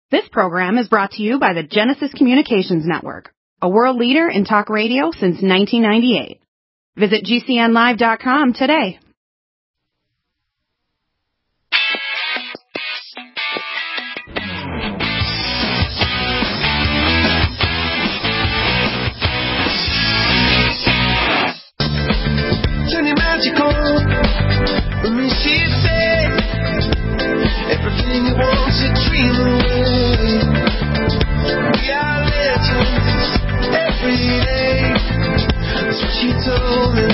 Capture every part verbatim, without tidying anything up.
This program is brought to you by the Genesis Communications Network, a world leader in talk radio since nineteen ninety-eight. Visit G C N live dot com today. Turn your magic on, let me see it say everything you want to dream away. We are legends every day. That's what she told me.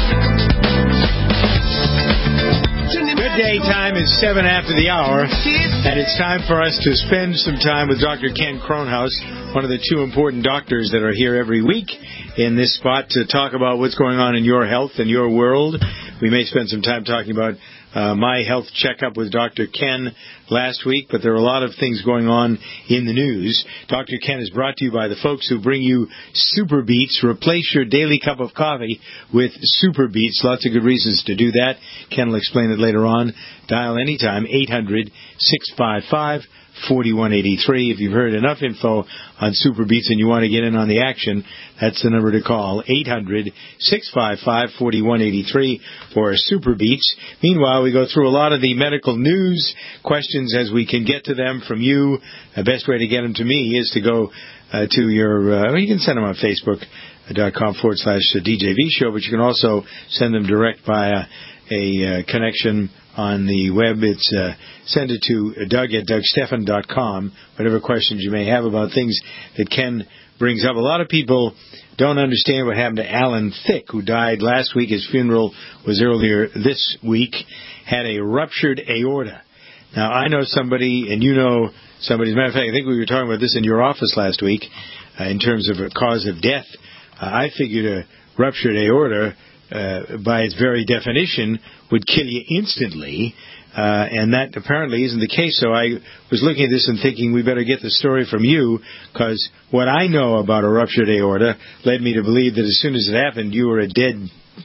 Good day time is seven after the hour, and it's time for us to spend some time with Doctor Ken Kronhaus, one of the two important doctors that are here every week in this spot to talk about what's going on in your health and your world. We may spend some time talking about uh, my health checkup with Doctor Ken last week, but there are a lot of things going on in the news. Doctor Ken is brought to you by the folks who bring you Super Beets. Replace your daily cup of coffee with Super Beets. Lots of good reasons to do that. Ken will explain it later on. Dial anytime, eight hundred, six five five, four one eight three. If you've heard enough info on Super Beets and you want to get in on the action, that's the number to call, eight hundred, six five five, four one eight three for Super Beets. Meanwhile, we go through a lot of the medical news questions as we can get to them from you. The best way to get them to me is to go uh, to your, uh, well, you can send them on Facebook.com forward slash DJV show, but you can also send them direct via a uh, connection on the web. It's uh, send it to Doug at Doug Stephan dot com, whatever questions you may have about things that Ken brings up. A lot of people don't understand what happened to Alan Thicke, who died last week. His funeral was earlier this week, had a ruptured aorta. Now, I know somebody, and you know somebody, as a matter of fact, I think we were talking about this in your office last week, uh, in terms of a cause of death. Uh, I figured a ruptured aorta, Uh, by its very definition, would kill you instantly, uh, and that apparently isn't the case. So I was looking at this and thinking we better get the story from you, because what I know about a ruptured aorta led me to believe that as soon as it happened, you were a dead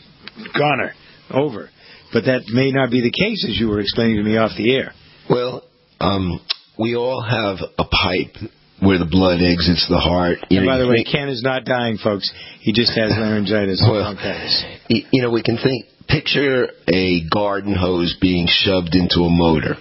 goner, over. But that may not be the case, as you were explaining to me off the air. Well, um, we all have a pipe where the blood exits the heart. You and know, by the way, think, Ken is not dying, folks. He just has laryngitis. Well, you know, we can think, picture a garden hose being shoved into a motor,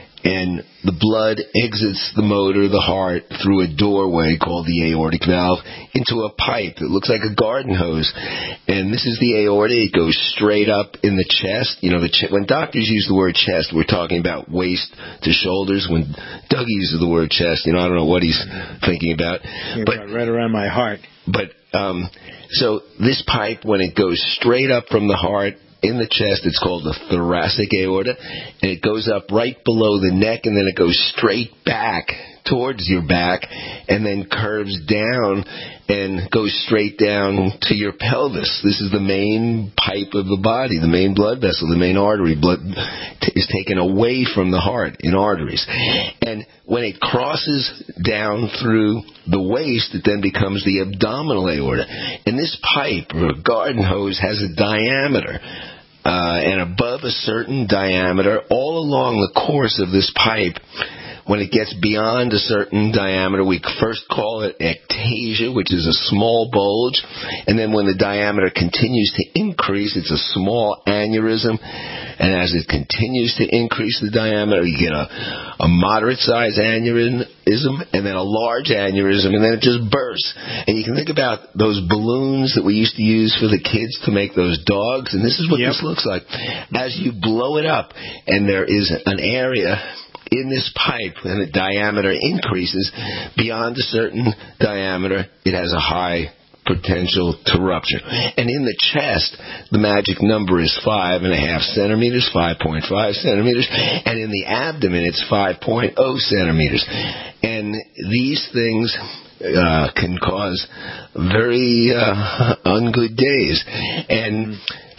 and the blood exits the motor, the heart, through a doorway called the aortic valve into a pipe that looks like a garden hose. And this is the aorta. It goes straight up in the chest. You know, the ch- when doctors use the word chest, we're talking about waist to shoulders. When Doug uses the word chest, you know, I don't know what he's thinking about. Yeah, but right around my heart. But um, so this pipe, when it goes straight up from the heart, in the chest, it's called the thoracic aorta, and it goes up right below the neck, and then it goes straight back towards your back, and then curves down and goes straight down to your pelvis. This is the main pipe of the body, the main blood vessel, the main artery. Blood t- is taken away from the heart in arteries. And when it crosses down through the waist, it then becomes the abdominal aorta. And this pipe, or garden hose, has a diameter. Uh, and above a certain diameter, all along the course of this pipe, when it gets beyond a certain diameter, we first call it ectasia, which is a small bulge. And then when the diameter continues to increase, it's a small aneurysm. And as it continues to increase the diameter, you get a, a moderate-sized aneurysm and then a large aneurysm, and then it just bursts. And you can think about those balloons that we used to use for the kids to make those dogs, and this is what yep. this looks like. As you blow it up, and there is an area in this pipe, and the diameter increases beyond a certain diameter, it has a high potential to rupture. And in the chest, the magic number is five and a half centimeters, five point five centimeters, and in the abdomen, it's five point oh centimeters. And these things uh, can cause very uh, ungood days. And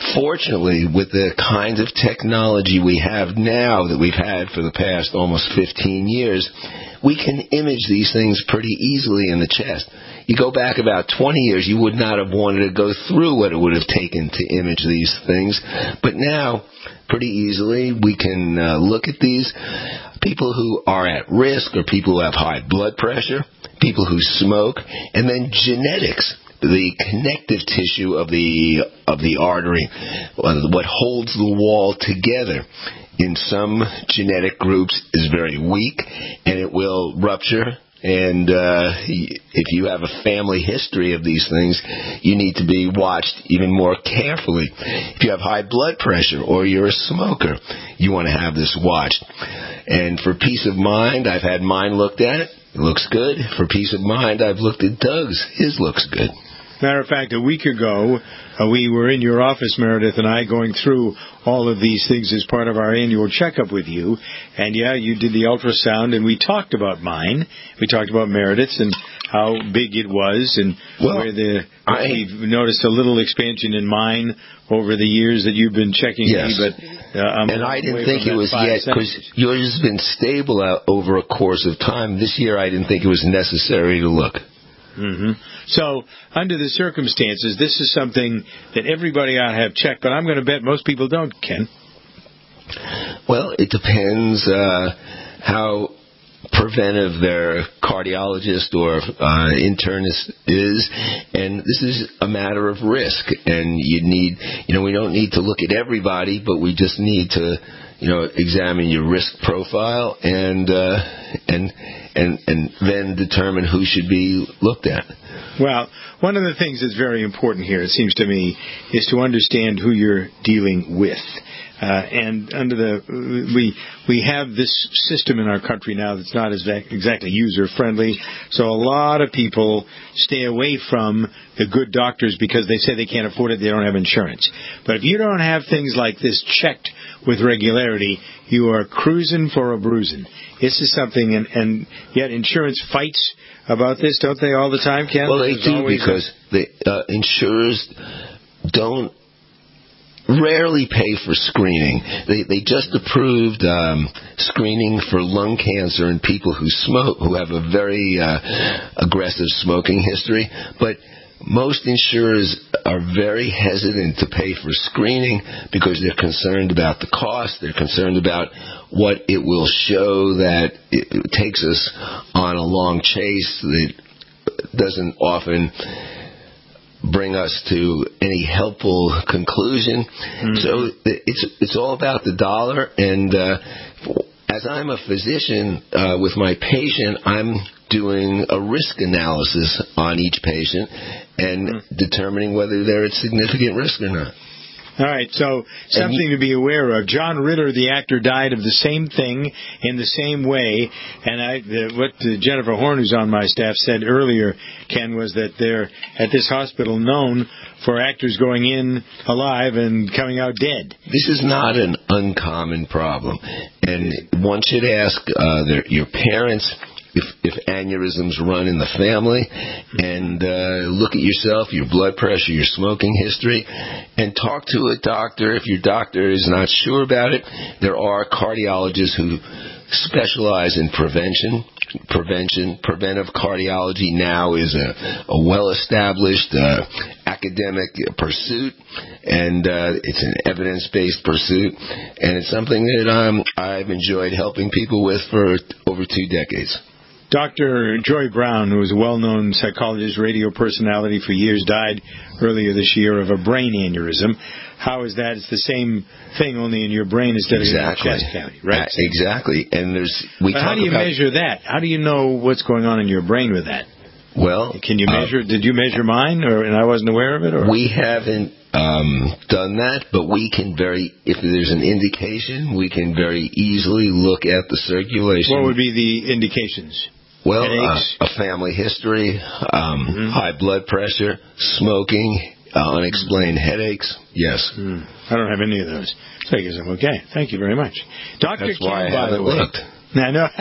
fortunately, with the kinds of technology we have now that we've had for the past almost fifteen years, we can image these things pretty easily in the chest. You go back about twenty years, you would not have wanted to go through what it would have taken to image these things. But now, pretty easily, we can uh, look at these people who are at risk or people who have high blood pressure, people who smoke, and then genetics, the connective tissue of the of the artery, what holds the wall together. In some genetic groups is very weak, and it will rupture. And uh, if you have a family history of these things, you need to be watched even more carefully. If you have high blood pressure or you're a smoker, you want to have this watched. And for peace of mind, I've had mine looked at. It looks good. For peace of mind, I've looked at Doug's. His looks good. Matter of fact, a week ago, uh, we were in your office, Meredith and I, going through all of these things as part of our annual checkup with you. And, yeah, you did the ultrasound, and we talked about mine. We talked about Meredith's and how big it was, and well, where the I, we've noticed a little expansion in mine over the years that you've been checking yes. me. But, uh, I'm and I didn't think it was yet, because yours has been stable out over a course of time. This year I didn't think it was necessary to look. Mm-hmm. So, under the circumstances, this is something that everybody ought to have checked, but I'm going to bet most people don't, Ken. Well, it depends uh, how preventive their cardiologist or uh, internist is, and this is a matter of risk, and you need, you know, we don't need to look at everybody, but we just need to, you know, examine your risk profile and uh, and and and then determine who should be looked at. Well, one of the things that's very important here, it seems to me, is to understand who you're dealing with. Uh, and under the we we have this system in our country now that's not as exactly user friendly. So a lot of people stay away from the good doctors because they say they can't afford it, they don't have insurance. But if you don't have things like this checked with regularity, you are cruising for a bruising. This is something, and, and yet insurance fights about this, don't they, all the time, Ken? Well, they do, because the uh, insurers don't rarely pay for screening. They they just approved um, screening for lung cancer in people who smoke, who have a very uh, aggressive smoking history. But most insurers are very hesitant to pay for screening because they're concerned about the cost. They're concerned about what it will show that it, it takes us on a long chase that doesn't often bring us to any helpful conclusion. Mm-hmm. So it's it's all about the dollar. And uh, as I'm a physician uh, with my patient, I'm doing a risk analysis on each patient and mm-hmm. determining whether they're at significant risk or not. All right, so something you, to be aware of. John Ritter, the actor, died of the same thing in the same way. And I, the, what uh, Jennifer Horn, who's on my staff, said earlier, Ken, was that they're at this hospital known for actors going in alive and coming out dead. This is not an uncommon problem. And one should ask uh, their, your parents if, if aneurysms run in the family, and uh, look at yourself, your blood pressure, your smoking history, and talk to a doctor. If your doctor is not sure about it, there are cardiologists who specialize in prevention. Prevention, preventive cardiology now is a, a well-established uh, academic pursuit, and uh, it's an evidence-based pursuit, and it's something that um, I've enjoyed helping people with for over two decades. Doctor Joy Brown, who was a well-known psychologist, radio personality for years, died earlier this year of a brain aneurysm. How is that? It's the same thing, only in your brain instead exactly. of in your chest cavity, right? Uh, exactly. And there's we. But talk how do you about, measure that? How do you know what's going on in your brain with that? Well, can you measure? Uh, did you measure mine, or and I wasn't aware of it? Or? We haven't um, done that, but we can very, if there's an indication, we can very easily look at the circulation. What would be the indications? Well, uh, a family history, um, mm-hmm. high blood pressure, smoking, uh, unexplained headaches. Yes. Mm. I don't have any of those. So I guess I'm okay. Thank you very much. Doctor That's Ken, why I by haven't the way, looked. I know.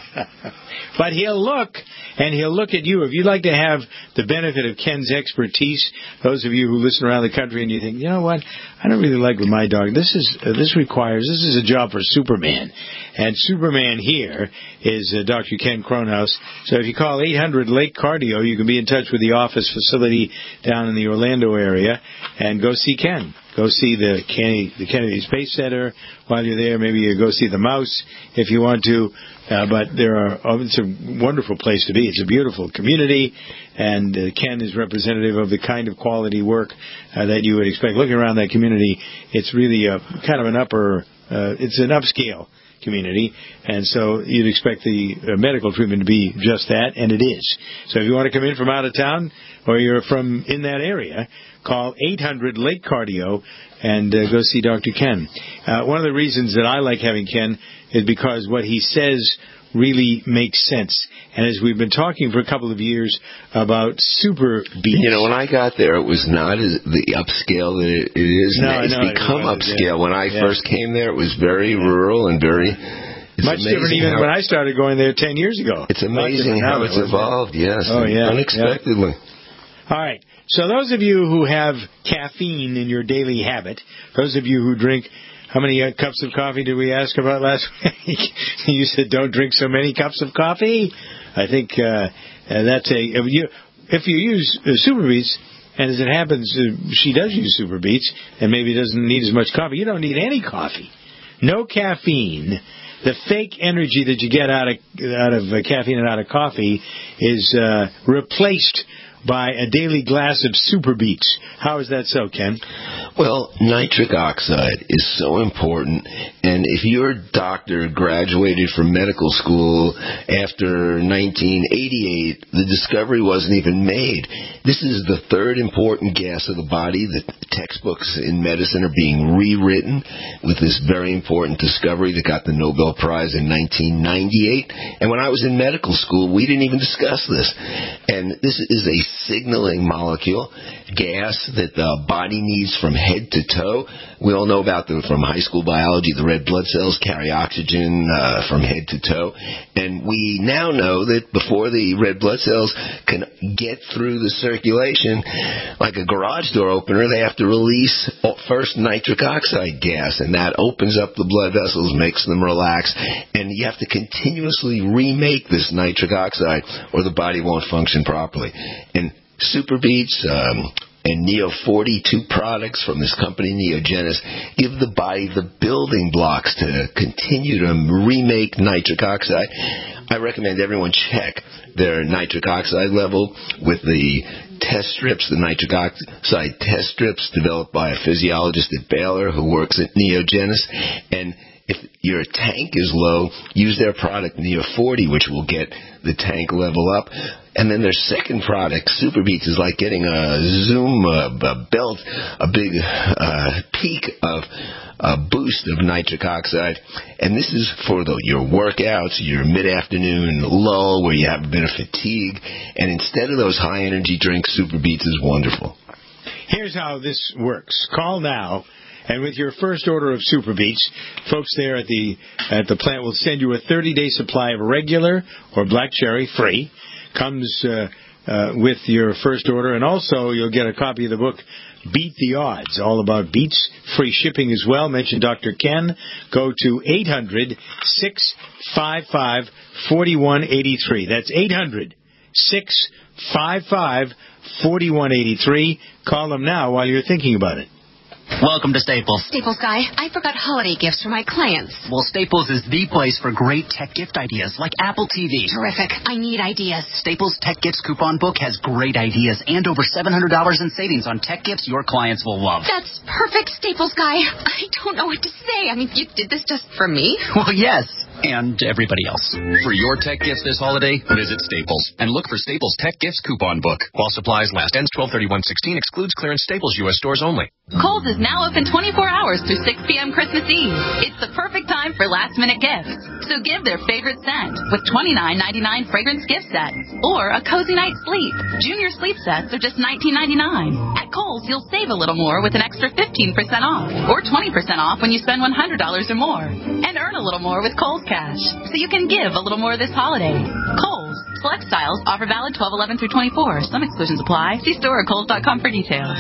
But he'll look, and he'll look at you. If you'd like to have the benefit of Ken's expertise, those of you who listen around the country and you think, you know what, I don't really like with my dog. This is uh, this requires, this is a job for Superman. And Superman here is uh, Doctor Ken Kronhaus. So if you call eight hundred Lake Cardio, you can be in touch with the office facility down in the Orlando area and go see Ken. Go see the Kennedy, the Kennedy Space Center while you're there. Maybe you go see the mouse if you want to. Uh, but there are, oh, it's a wonderful place to be. It's a beautiful community, and uh, Ken is representative of the kind of quality work uh, that you would expect. Looking around that community, it's really a kind of an upper, uh, it's an upscale community, and so you'd expect the uh, medical treatment to be just that, and it is. So if you want to come in from out of town, or you're from in that area, call eight hundred Lake Cardio and uh, go see Doctor Ken. Uh, one of the reasons that I like having Ken is because what he says really makes sense. And as we've been talking for a couple of years about Super Beats. You know, when I got there, it was not as the upscale that it, it is no, now. It's no, become it upscale. Yeah. When I yeah. first came there, it was very yeah. rural and very... It's much different even when I started going there ten years ago. It's amazing how it's evolved, yes. Oh, yeah. Unexpectedly. Yeah. All right. So those of you who have caffeine in your daily habit, those of you who drink, how many uh, cups of coffee did we ask about last week? You said don't drink so many cups of coffee. I think uh, uh, that's a if you if you use uh, Super Beats, and as it happens, uh, she does use Super Beats, and maybe doesn't need as much coffee. You don't need any coffee. No caffeine. The fake energy that you get out of out of uh, caffeine and out of coffee is uh, replaced by a daily glass of Super Beats. How is that so, Ken? Well, nitric oxide is so important, and if your doctor graduated from medical school after nineteen eighty-eight, the discovery wasn't even made. This is the third important gas of the body. The textbooks in medicine are being rewritten with this very important discovery that got the Nobel Prize in nineteen ninety-eight. And when I was in medical school, we didn't even discuss this. And this is a signaling molecule, gas that the body needs from head to toe. We all know about them from high school biology. The red blood cells carry oxygen uh, from head to toe. And we now know that before the red blood cells can get through the circulation, like a garage door opener, they have to release first nitric oxide gas, and that opens up the blood vessels, makes them relax, and you have to continuously remake this nitric oxide or the body won't function properly. And Super Beats um, and Neo forty, two products from this company, Neogenis, give the body the building blocks to continue to remake nitric oxide. I recommend everyone check their nitric oxide level with the test strips, the nitric oxide test strips developed by a physiologist at Baylor who works at Neogenis. And if your tank is low, use their product, Neo forty, which will get the tank level up. And then their second product, Super Beats, is like getting a zoom, a, a belt, a big uh, peak of a boost of nitric oxide. And this is for the, your workouts, your mid-afternoon lull where you have a bit of fatigue. And instead of those high-energy drinks, Super Beats is wonderful. Here's how this works. Call now. And with your first order of Super Beats, folks there at the at the plant will send you a thirty-day supply of regular or black cherry free. Comes uh, uh, with your first order. And also you'll get a copy of the book, Beat the Odds, all about beats. Free shipping as well. Mention Doctor Ken. Go to eight hundred, six five five, four one eight three. That's eight hundred, six five five, four one eight three. Call them now while you're thinking about it. Welcome to Staples. Staples guy, I forgot holiday gifts for my clients. Well, Staples is the place for great tech gift ideas, like Apple T V. Terrific. I need ideas. Staples Tech Gifts Coupon Book has great ideas and over seven hundred dollars in savings on tech gifts your clients will love. That's perfect, Staples guy. I don't know what to say. I mean, you did this just for me? Well, yes, and everybody else. For your tech gifts this holiday, visit Staples and look for Staples Tech Gifts Coupon Book. While supplies last, ends twelve thirty-one sixteen, excludes clearance Staples U S stores only. Kohl's is now open twenty-four hours through six p.m. Christmas Eve. It's the perfect time for last-minute gifts. So give their favorite scent with twenty-nine ninety-nine fragrance gift sets or a cozy night's sleep. Junior sleep sets are just nineteen ninety-nine. At Kohl's, you'll save a little more with an extra fifteen percent off or twenty percent off when you spend one hundred dollars or more. And earn a little more with Kohl's cash, so you can give a little more this holiday. Kohl's. Select styles. Offer valid twelve eleven through twenty-four. Some exclusions apply. See store or kohls dot com for details.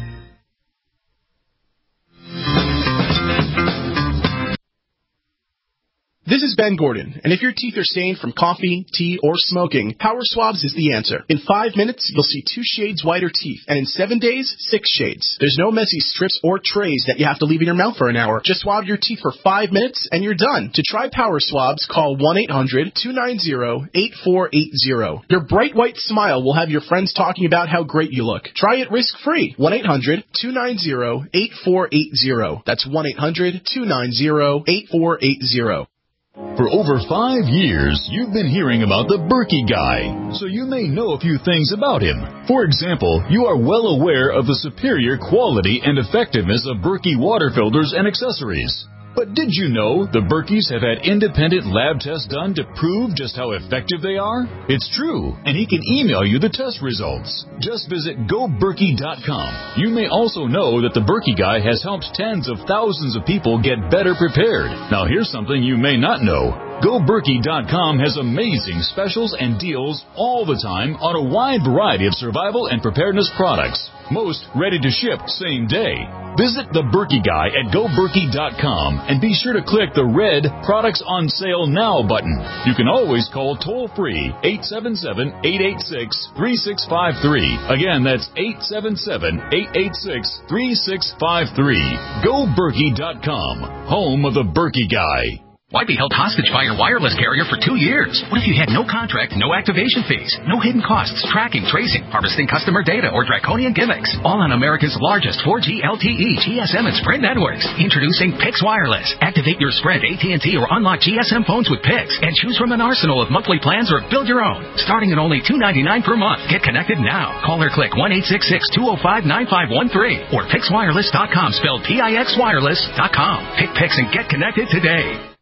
This is Ben Gordon, and if your teeth are stained from coffee, tea, or smoking, Power Swabs is the answer. In five minutes, you'll see two shades whiter teeth, and in seven days, six shades. There's no messy strips or trays that you have to leave in your mouth for an hour. Just swab your teeth for five minutes, and you're done. To try Power Swabs, call one eight hundred two nine zero eight four eight zero. Your bright white smile will have your friends talking about how great you look. Try it risk-free. one eight hundred two nine zero eight four eight zero. That's one eight hundred two nine zero eight four eight zero. For over five years, you've been hearing about the Berkey Guy, so you may know a few things about him. For example, you are well aware of the superior quality and effectiveness of Berkey water filters and accessories. But did you know the Berkeys have had independent lab tests done to prove just how effective they are? It's true, and he can email you the test results. Just visit go berkey dot com. You may also know that the Berkey Guy has helped tens of thousands of people get better prepared. Now here's something you may not know. go berkey dot com has amazing specials and deals all the time on a wide variety of survival and preparedness products. Most ready to ship same day. Visit the Berkey Guy at go berkey dot com and be sure to click the red Products on Sale Now button. You can always call toll-free eight seven seven eight eight six three six five three. Again, that's eight seven seven eight eight six three six five three. go berkey dot com, home of the Berkey Guy. Why be held hostage by your wireless carrier for two years? What if you had no contract, no activation fees, no hidden costs, tracking, tracing, harvesting customer data, or draconian gimmicks? All on America's largest four G L T E, G S M, and Sprint networks. Introducing Pix Wireless. Activate your Sprint, A T and T, or unlock G S M phones with Pix, and choose from an arsenal of monthly plans or build your own. Starting at only two ninety-nine per month. Get connected now. Call or click one eight six six two zero five nine five one three or pix wireless dot com, spelled P I X wireless dot com. Pick Pix and get connected today.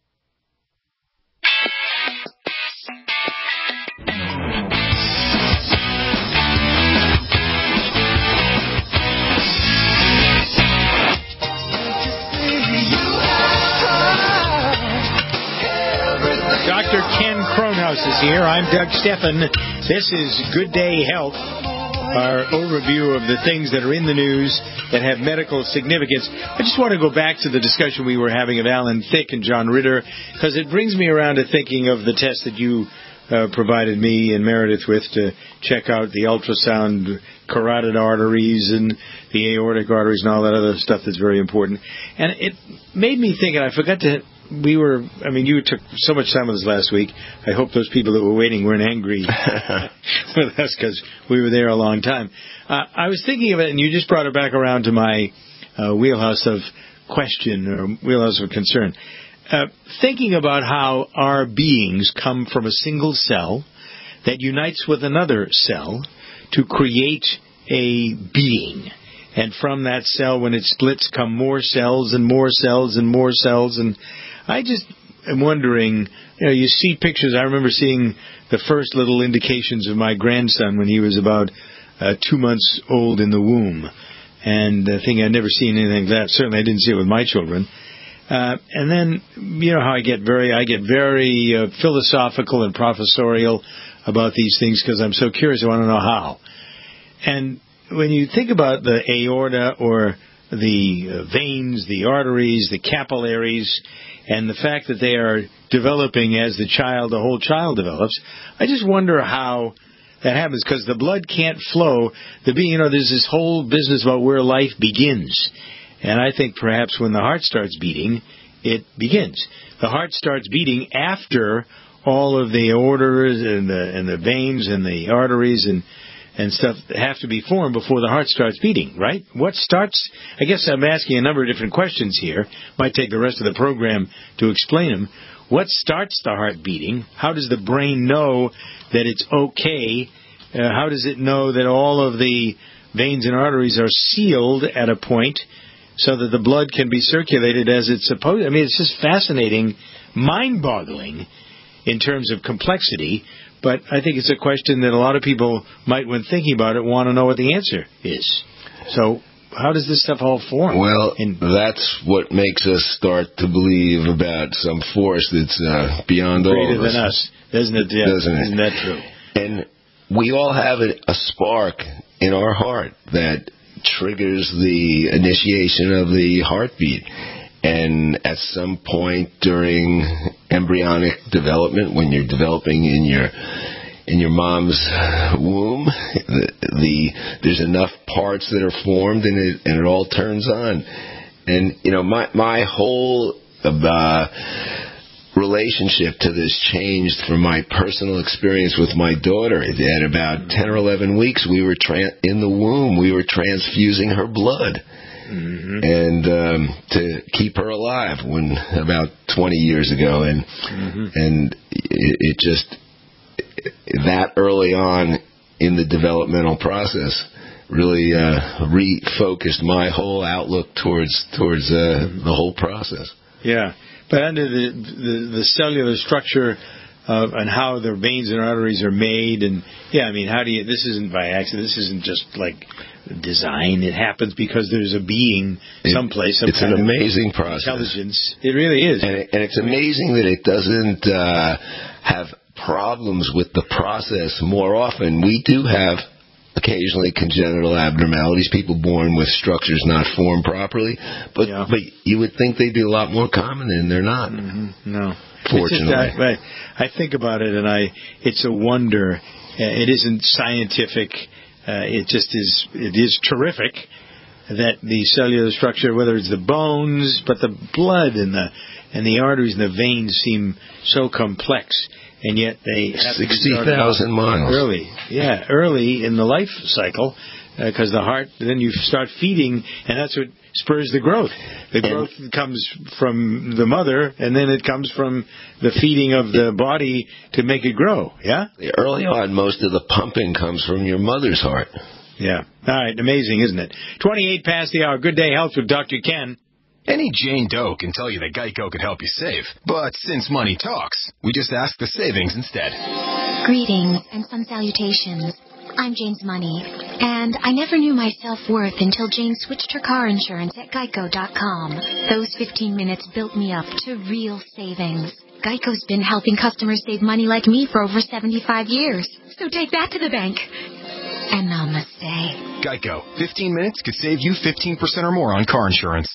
Doctor Ken Kronhaus is here. I'm Doug Steffen. This is Good Day Health, our overview of the things that are in the news that have medical significance. I just want to go back to the discussion we were having of Alan Thicke and John Ritter, because it brings me around to thinking of the test that you uh, provided me and Meredith with to check out the ultrasound carotid arteries and the aortic arteries and all that other stuff that's very important. And it made me think, and I forgot to... We were, I mean, you took so much time with us last week. I hope those people that were waiting weren't angry with us because we were there a long time. Uh, I was thinking of it, and you just brought it back around to my uh, wheelhouse of question or wheelhouse of concern. Uh, thinking about how our beings come from a single cell that unites with another cell to create a being. And from that cell, when it splits, come more cells and more cells and more cells. And I just am wondering, you know, you see pictures. I remember seeing the first little indications of my grandson when he was about uh, two months old in the womb. And I think I'd never seen anything like that. Certainly I didn't see it with my children. Uh, and then, you know how I get very, I get very uh, philosophical and professorial about these things because I'm so curious. I want to know how. And when you think about the aorta or the veins, the arteries, the capillaries, and the fact that they are developing as the child, the whole child develops, I just wonder how that happens, because the blood can't flow. The being, you know, there's this whole business about where life begins. And I think perhaps when the heart starts beating, it begins. The heart starts beating after all of the aortas and the, and the veins and the arteries and and stuff have to be formed before the heart starts beating, right? What starts... I guess I'm asking a number of different questions here. Might take the rest of the program to explain them. What starts the heart beating? How does the brain know that it's okay? Uh, how does it know that all of the veins and arteries are sealed at a point so that the blood can be circulated as it's supposed? I mean, it's just fascinating, mind-boggling in terms of complexity. But I think it's a question that a lot of people might, when thinking about it, want to know what the answer is. So how does this stuff all form? Well, In, that's what makes us start to believe about some force that's uh, beyond all greater of us. than us, isn't it? Yeah, Doesn't it? Isn't that true? And we all have a, a spark in our heart that triggers the initiation of the heartbeat. And at some point during embryonic development, when you're developing in your in your mom's womb, the, the there's enough parts that are formed, and it and it all turns on. And you know, my my whole uh, relationship to this changed from my personal experience with my daughter. At about ten or eleven weeks, we were tra- in the womb. We were transfusing her blood. Mm-hmm. And um, to keep her alive when about twenty years ago, and mm-hmm. and it, it just that early on in the developmental process really uh, refocused my whole outlook towards towards uh, mm-hmm. the whole process. Yeah, but under the the, the cellular structure uh, and how the veins and arteries are made, and yeah, I mean, how do you? This isn't by accident. This isn't just like design. It happens because there's a being someplace. Some it's an amazing process. Intelligence. It really is. And, it, and it's amazing that it doesn't uh, have problems with the process more often. We do have occasionally congenital abnormalities, people born with structures not formed properly, but yeah. but you would think they'd be a lot more common, and they're not. Mm-hmm. No. Fortunately. Just, I, I, I think about it, and I it's a wonder. Uh, it isn't scientific. Uh, it just is. It is terrific that the cellular structure, whether it's the bones, but the blood and the and the arteries and the veins seem so complex, and yet they have sixty thousand miles early. Yeah, early in the life cycle, because uh, the heart. Then you start feeding, and that's what spurs the growth. The growth and comes from the mother, and then it comes from the feeding of the body to make it grow, yeah? Early on, most of the pumping comes from your mother's heart. Yeah. All right, amazing, isn't it? twenty-eight past the hour. Good Day Health with Doctor Ken. Any Jane Doe can tell you that Geico could help you save. But since money talks, we just ask the savings instead. Greetings and some salutations. I'm Jane's Money, and I never knew my self-worth until Jane switched her car insurance at Geico dot com. Those fifteen minutes built me up to real savings. Geico's been helping customers save money like me for over seventy-five years. So take that to the bank. And namaste. Geico. fifteen minutes could save you fifteen percent or more on car insurance.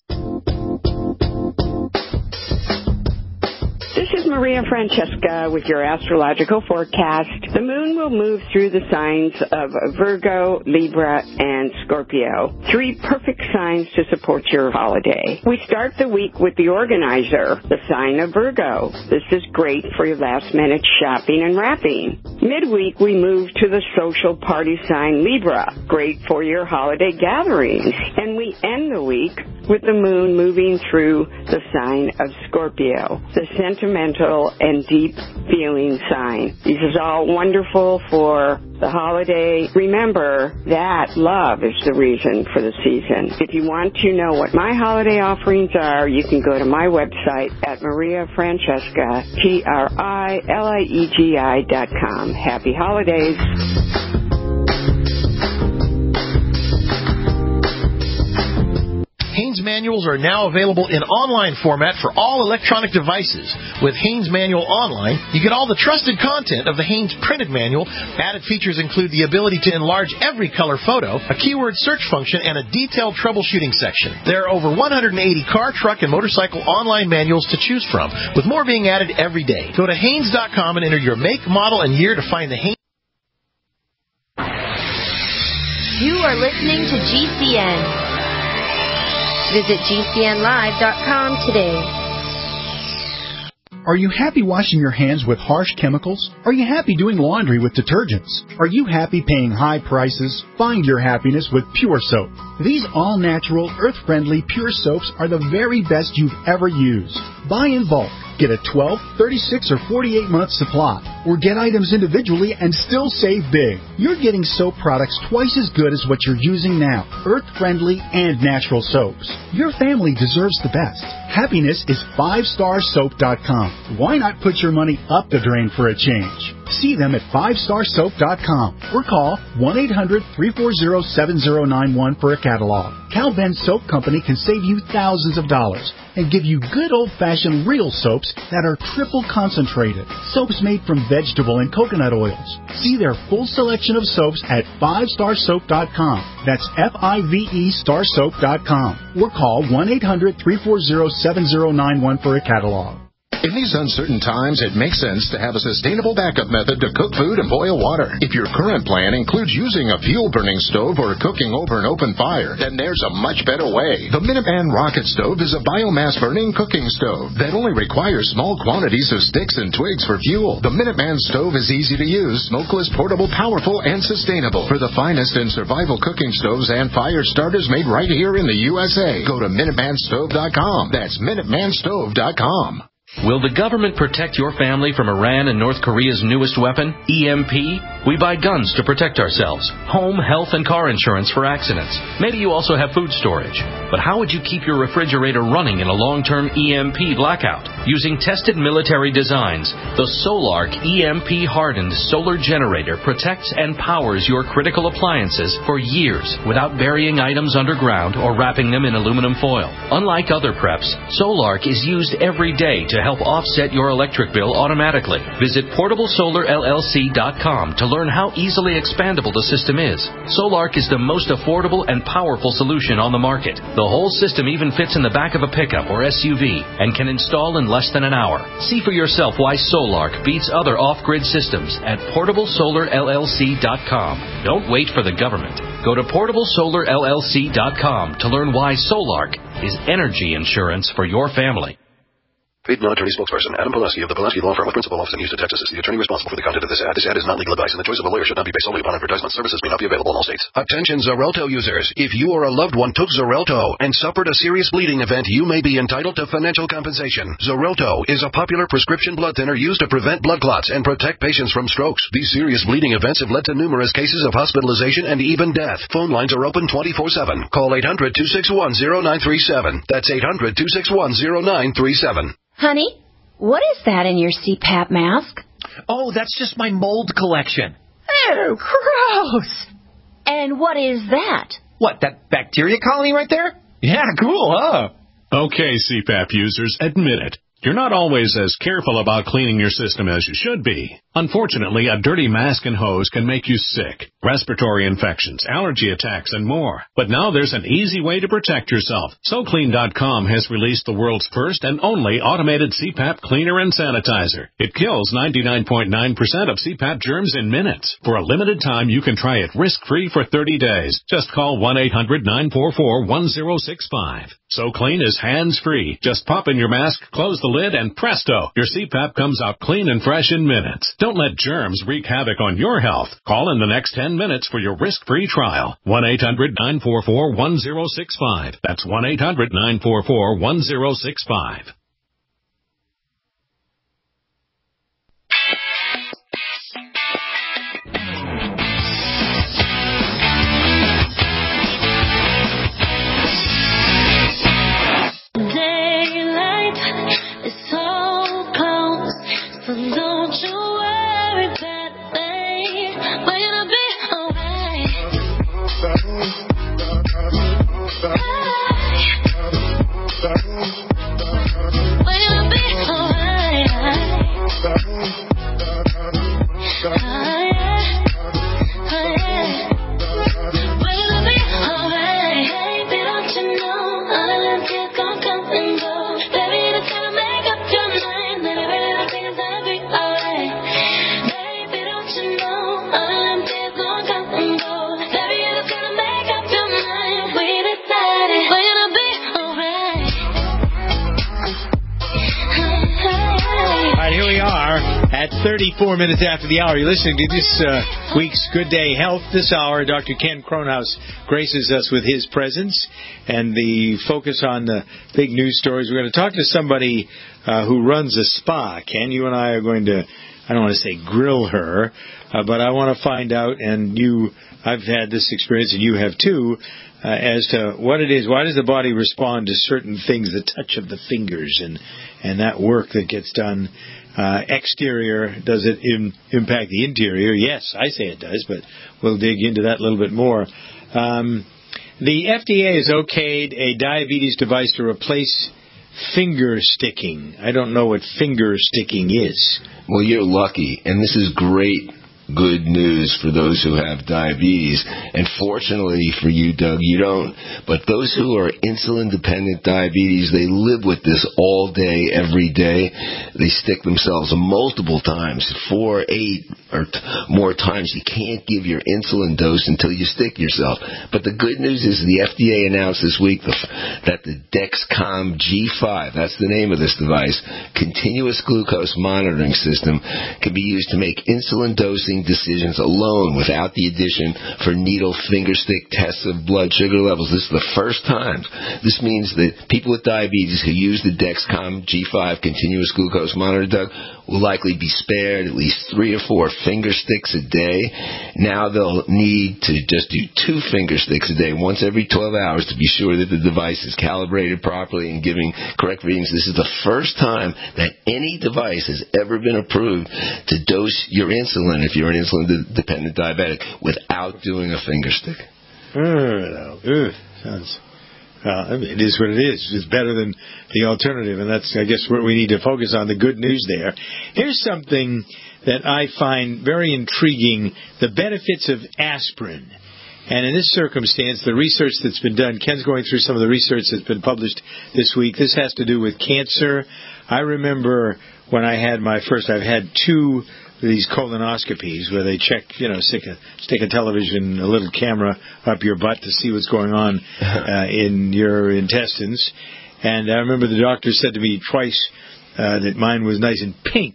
This is Maria Francesca with your astrological forecast. The moon will move through the signs of Virgo, Libra, and Scorpio. Three perfect signs to support your holiday. We start the week with the organizer, the sign of Virgo. This is great for your last-minute shopping and wrapping. Midweek, we move to the social party sign Libra. Great for your holiday gatherings. And we end the week with the moon moving through the sign of Scorpio, the sentimental and deep feeling sign. This is all wonderful for the holiday. Remember that love is the reason for the season. If you want to know what my holiday offerings are, you can go to my website at Maria Francesca, T R I L I E G I dot com. Happy holidays. Haynes manuals are now available in online format for all electronic devices. With Haynes Manual Online, you get all the trusted content of the Haynes printed manual. Added features include the ability to enlarge every color photo, a keyword search function, and a detailed troubleshooting section. There are over one hundred eighty car, truck, and motorcycle online manuals to choose from, with more being added every day. Go to Haynes dot com and enter your make, model, and year to find the Haynes. You are listening to G C N. Visit G C N live dot com today. Are you happy washing your hands with harsh chemicals? Are you happy doing laundry with detergents? Are you happy paying high prices? Find your happiness with Pure Soap. These all-natural, earth-friendly Pure Soaps are the very best you've ever used. Buy in bulk. Get a twelve, thirty-six, or forty-eight month supply. Or get items individually and still save big. You're getting soap products twice as good as what you're using now. Earth-friendly and natural soaps. Your family deserves the best. Happiness is five star soap dot com. Why not put your money up the drain for a change? See them at five star soap dot com or call one eight hundred, three four zero, seven zero nine one for a catalog. Cal Ben Soap Company can save you thousands of dollars and give you good old-fashioned real soaps that are triple concentrated. Soaps made from vegetable and coconut oils. See their full selection of soaps at five star soap dot com. That's F I V E star soap dot com. Or call one eight hundred, three four zero, seven zero nine one for a catalog. In these uncertain times, it makes sense to have a sustainable backup method to cook food and boil water. If your current plan includes using a fuel-burning stove or cooking over an open fire, then there's a much better way. The Minuteman Rocket Stove is a biomass-burning cooking stove that only requires small quantities of sticks and twigs for fuel. The Minuteman Stove is easy to use, smokeless, portable, powerful, and sustainable. For the finest in survival cooking stoves and fire starters made right here in the U S A, go to Minuteman Stove dot com. That's Minuteman Stove dot com. Will the government protect your family from Iran and North Korea's newest weapon, E M P? We buy guns to protect ourselves, home, health, and car insurance for accidents. Maybe you also have food storage. But how would you keep your refrigerator running in a long-term E M P blackout? Using tested military designs, the Solark E M P-hardened solar generator protects and powers your critical appliances for years without burying items underground or wrapping them in aluminum foil. Unlike other preps, Solark is used every day to help offset your electric bill automatically. Visit portable solar L L C dot com to learn how easily expandable the system is. Solark is the most affordable and powerful solution on the market. The whole system even fits in the back of a pickup or S U V and can install in less than an hour. See for yourself why Solark beats other off-grid systems at portable solar L L C dot com. Don't wait for the government. Go to portable solar L L C dot com to learn why Solark is energy insurance for your family. Paid non-attorney spokesperson Adam Pileski of the Pileski Law Firm of Principal Office in Houston, Texas is the attorney responsible for the content of this ad. This ad is not legal advice, and the choice of a lawyer should not be based solely upon advertisement. Services may not be available in all states. Attention Xarelto users. If you or a loved one took Xarelto and suffered a serious bleeding event, you may be entitled to financial compensation. Xarelto is a popular prescription blood thinner used to prevent blood clots and protect patients from strokes. These serious bleeding events have led to numerous cases of hospitalization and even death. Phone lines are open twenty-four seven. Call eight hundred, two six one, zero nine three seven. That's eight hundred, two six one, zero nine three seven. Honey? What is that in your C PAP mask? Oh, that's just my mold collection. Oh, gross. And what is that? What, that bacteria colony right there? Yeah, cool, huh? Okay, C PAP users, admit it. You're not always as careful about cleaning your system as you should be. Unfortunately, a dirty mask and hose can make you sick, respiratory infections, allergy attacks, and more. But now there's an easy way to protect yourself. So Clean dot com has released the world's first and only automated C PAP cleaner and sanitizer. It kills ninety-nine point nine percent of C PAP germs in minutes. For a limited time, you can try it risk-free for thirty days. Just call one eight hundred, nine four four, one zero six five. So Clean is hands-free. Just pop in your mask, close the lid, and presto, your C PAP comes out clean and fresh in minutes. Don't let germs wreak havoc on your health. Call in the next ten minutes for your risk-free trial. one eight hundred, nine four four, one zero six five. That's one eight hundred, nine four four, one zero six five. thirty-four minutes after the hour. You're listening to this uh, week's Good Day Health. This hour, Doctor Ken Kronhaus graces us with his presence and the focus on the big news stories. We're going to talk to somebody uh, who runs a spa. Ken, you and I are going to, I don't want to say grill her, uh, but I want to find out, and you, I've had this experience, and you have too, uh, as to what it is. Why does the body respond to certain things, the touch of the fingers and, and that work that gets done? uh, exterior, does it im- impact the interior? Yes, I say it does, but we'll dig into that a little bit more. Um, the F D A has okayed a diabetes device to replace finger sticking. I don't know what finger sticking is. Well, you're lucky, and this is great good news for those who have diabetes. And fortunately for you, Doug, you don't. But those who are insulin-dependent diabetes, they live with this all day, every day. They stick themselves multiple times, four, eight, or t- more times. You can't give your insulin dose until you stick yourself. But the good news is the F D A announced this week the, that the Dexcom G five, that's the name of this device, continuous glucose monitoring system, can be used to make insulin dosing decisions alone without the addition for needle finger stick tests of blood sugar levels. This is the first time. This means that people with diabetes who use the Dexcom G five continuous glucose monitor, Doug, will likely be spared at least three or four finger sticks a day. Now they'll need to just do two finger sticks a day, once every twelve hours, to be sure that the device is calibrated properly and giving correct readings. This is the first time that any device has ever been approved to dose your insulin if you're an insulin-dependent diabetic without doing a finger stick. Uh, uh, sounds... Uh, it is what it is. It's better than the alternative, and that's, I guess, what we need to focus on, the good news there. Here's something that I find very intriguing, the benefits of aspirin. And in this circumstance, the research that's been done, Ken's going through some of the research that's been published this week. This has to do with cancer. I remember when I had my first, I've had two these colonoscopies where they check, you know, stick a, stick a television, a little camera up your butt to see what's going on uh, in your intestines. And I remember the doctor said to me twice uh, that mine was nice and pink.